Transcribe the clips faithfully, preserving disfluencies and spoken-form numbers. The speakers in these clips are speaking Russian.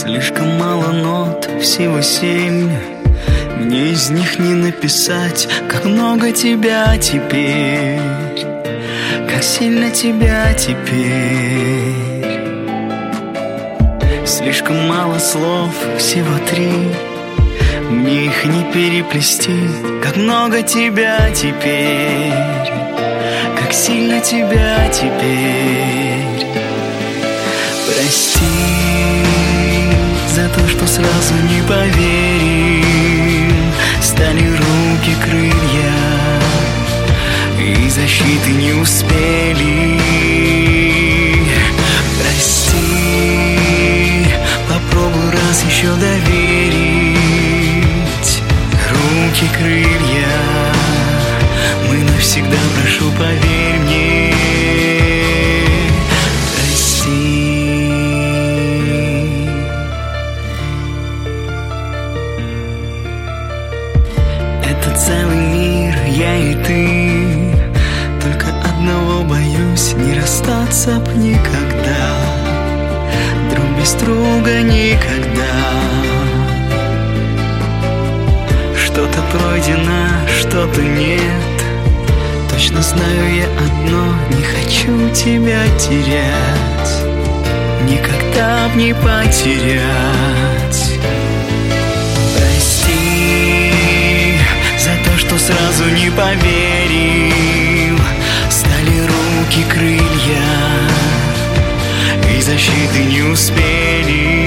Слишком мало нот, всего семь. Мне из них не написать, как много тебя теперь, как сильно тебя теперь. Слишком мало слов, всего три. Мне их не переплести, как много тебя теперь, как сильно тебя теперь. Прости за то, что сразу не поверил. Стали руки крылья, и защиты не успели. Прости, попробуй раз еще доверить. Руки крылья, мы навсегда, прошу, поверь мне. Целый мир, я и ты. Только одного боюсь, не расстаться б никогда, друг без друга никогда. Что-то пройдено, что-то нет. Точно знаю я одно, не хочу тебя терять, никогда б не потерять. Что сразу не поверил. Стали руки крылья, и защиты не успели.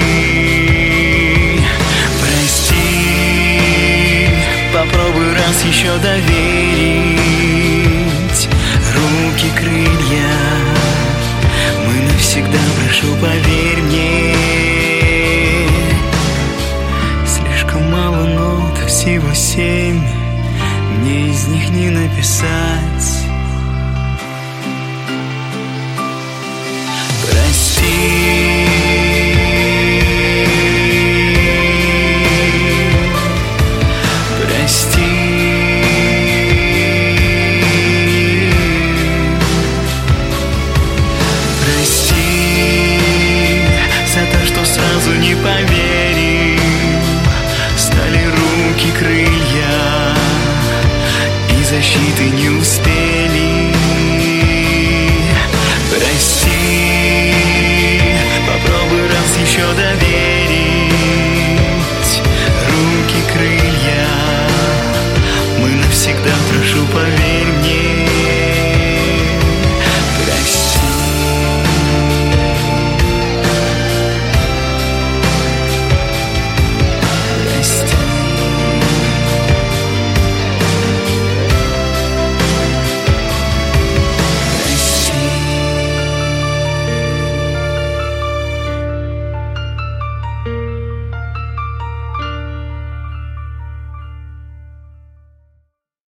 Прости, попробуй раз еще доверить. Руки крылья, мы навсегда, прошу, поверь мне. Слишком мало нот, всего семь. Мне из них не написать. Прости. Прости. Прости за то, что сразу не поверил. Стали руки крылья, защиты